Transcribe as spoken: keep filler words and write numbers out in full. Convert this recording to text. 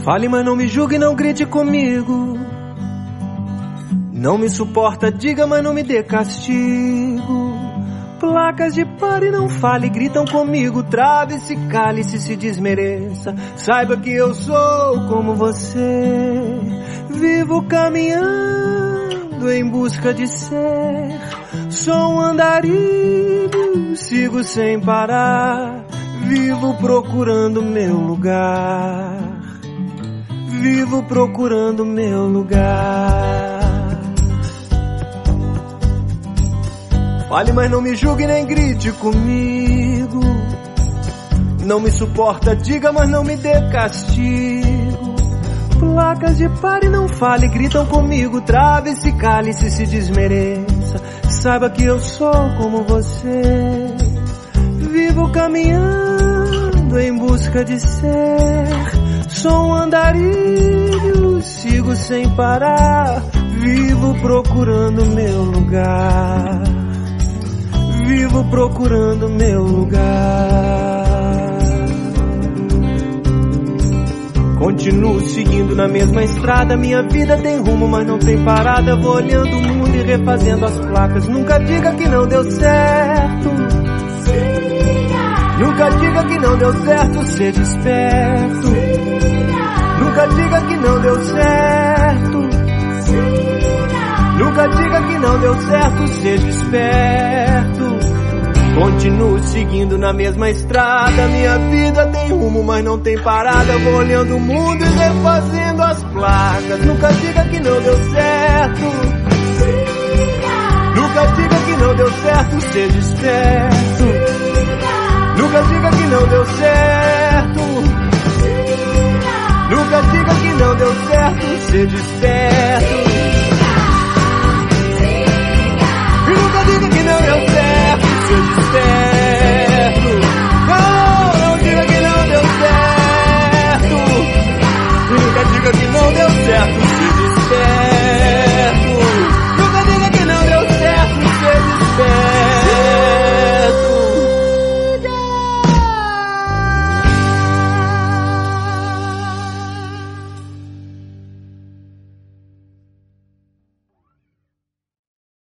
Fale, mas não me julgue, não grite comigo. Não me suporta, diga, mas não me dê castigo. Placas de pare, não fale, gritam comigo. Trave-se, cale-se, se desmereça. Saiba que eu sou como você. Vivo caminhando em busca de ser. Sou um andarilho, sigo sem parar. Vivo procurando meu lugar. Vivo procurando meu lugar. Fale, mas não me julgue nem grite comigo. Não me suporta, diga, mas não me dê castigo. Placas de pare, não fale, gritam comigo. Trave-se, cale-se, se desmereça. Saiba que eu sou como você. Vivo caminhando em busca de ser. Sou um andarilho, sigo sem parar. Vivo procurando meu lugar. Vivo procurando meu lugar. Continuo seguindo na mesma estrada. Minha vida tem rumo, mas não tem parada. Vou olhando o mundo e refazendo as placas. Nunca diga que não deu certo. Nunca diga que não deu certo, seja esperto. Nunca diga que não deu certo. Nunca diga que não deu certo, seja esperto. Continuo seguindo na mesma estrada. Minha vida tem rumo, mas não tem parada. Vou olhando o mundo e refazendo as placas. Nunca diga que não deu certo. Nunca diga que não deu certo, seja esperto. Nunca diga que não deu certo. Nunca diga que não deu certo, seja esperto.